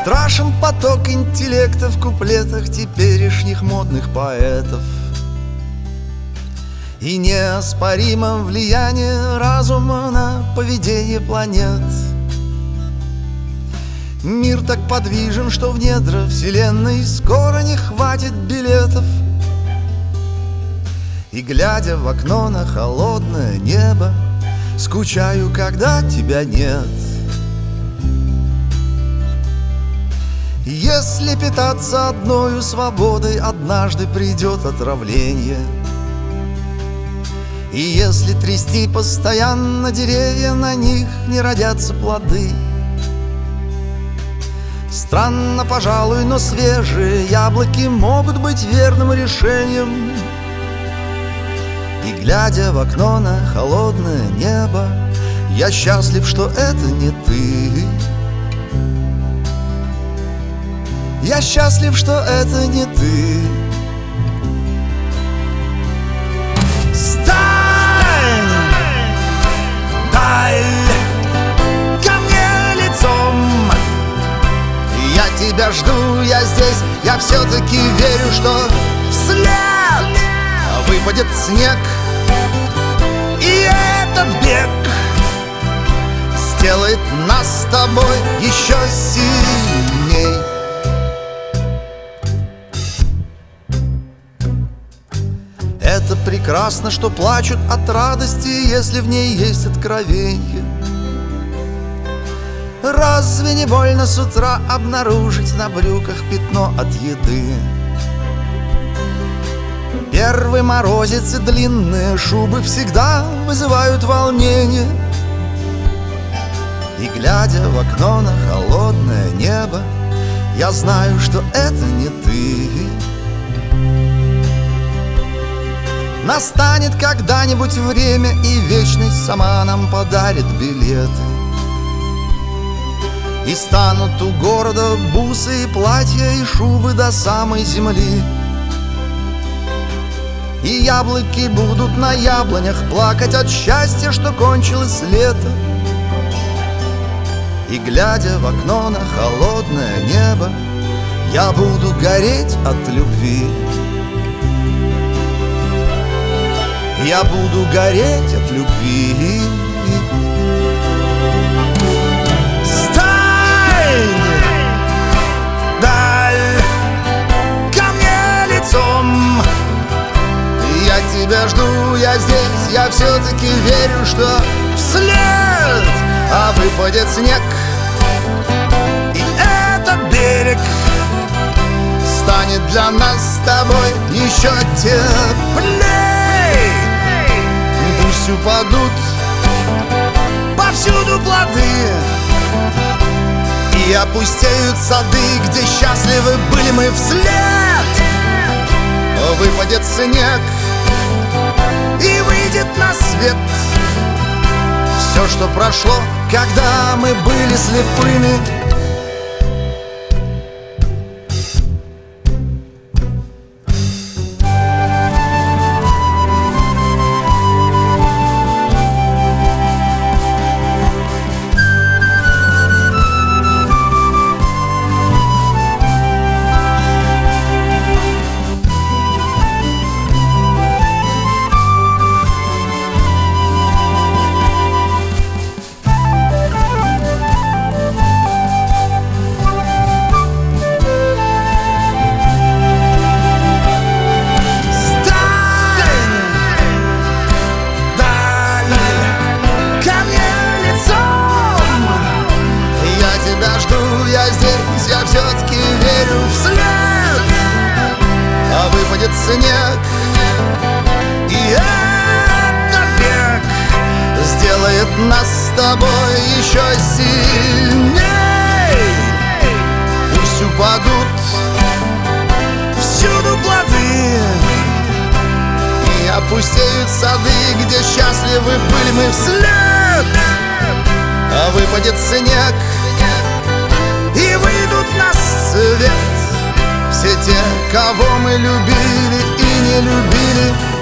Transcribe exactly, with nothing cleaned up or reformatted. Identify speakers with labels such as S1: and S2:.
S1: Страшен поток интеллекта в куплетах теперешних модных поэтов. И неоспоримо влияние разума на поведение планет. Мир так подвижен, что в недра вселенной скоро не хватит билетов. И, глядя в окно на холодное небо, скучаю, когда тебя нет. Если питаться одною свободой, однажды придет отравление. И если трясти постоянно деревья, на них не родятся плоды. Странно, пожалуй, но свежие яблоки могут быть верным решением. И, глядя в окно на холодное небо, я счастлив, что это не ты. Я счастлив, что это не ты. Стань, дай ко мне лицом. Я тебя жду, я здесь, я все-таки верю, что вслед выпадет снег. И этот бег сделает нас с тобой еще сильней. Это прекрасно, что плачут от радости, если в ней есть откровенье. Разве не больно с утра обнаружить на брюках пятно от еды? Первый морозец и длинные шубы всегда вызывают волнение. И, глядя в окно на холодное небо, я знаю, что это не ты. Настанет когда-нибудь время, и вечность сама нам подарит билеты. И станут у города бусы и платья, и шубы до самой земли. И яблоки будут на яблонях плакать от счастья, что кончилось лето. И, глядя в окно на холодное небо, я буду гореть от любви. Я буду гореть от любви. Стань, дай ко мне лицом. Я тебя жду, я здесь, я все-таки верю, что вслед а выпадет снег. И этот берег станет для нас с тобой еще теплей. Пусть упадут повсюду плоды и опустеют сады, где счастливы были мы вслед. Выпадет снег и выйдет на свет все, что прошло, когда мы были слепыми. Я все-таки верю вслед, а выпадет снег. И этот бег сделает нас с тобой еще сильней. Пусть упадут всюду плоды и опустеют сады, где счастливы были мы вслед. А выпадет снег и выйдут на свет все те, кого мы любили и не любили.